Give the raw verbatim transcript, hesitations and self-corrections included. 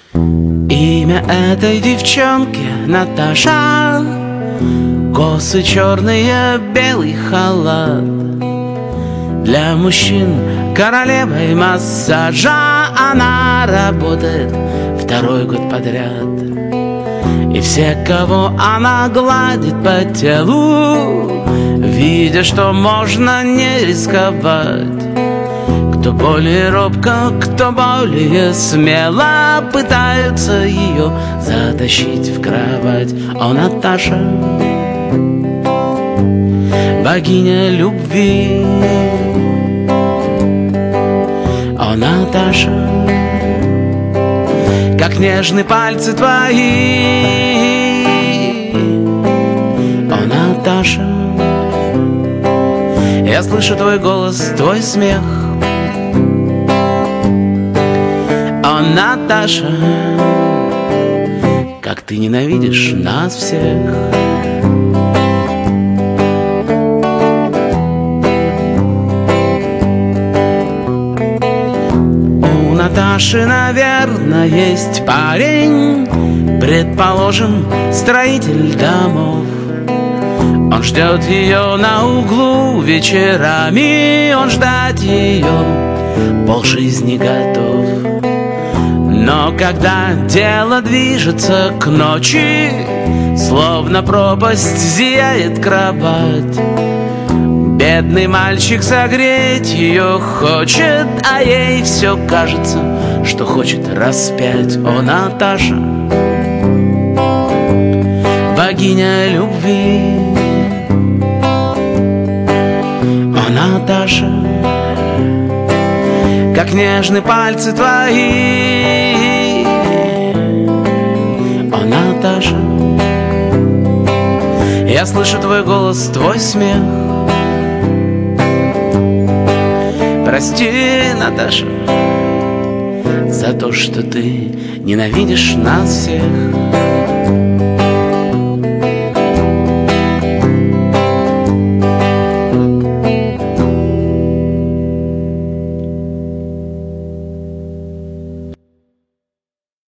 Имя этой девчонки Наташа, косы черные, белый халат. Для мужчин королевой массажа она работает второй год подряд. И все, кого она гладит по телу, видя, что можно не рисковать. Кто более робко, кто более смело пытаются ее затащить в кровать. О, Наташа, богиня любви. О, Наташа, как нежны пальцы твои. О, Наташа, я слышу твой голос, твой смех. О, Наташа, как ты ненавидишь нас всех. У Наташи, наверное, есть парень, предположим, строитель домов. Он ждет ее на углу вечерами, он ждать ее полжизни готов. Но когда дело движется к ночи, словно пропасть зияет кровать. Бедный мальчик согреть ее хочет, а ей все кажется, что хочет распять. О, Наташа, богиня любви. О, Наташа, как нежны пальцы твои. О, Наташа, я слышу твой голос, твой смех. Прости, Наташа, за то, что ты ненавидишь нас всех.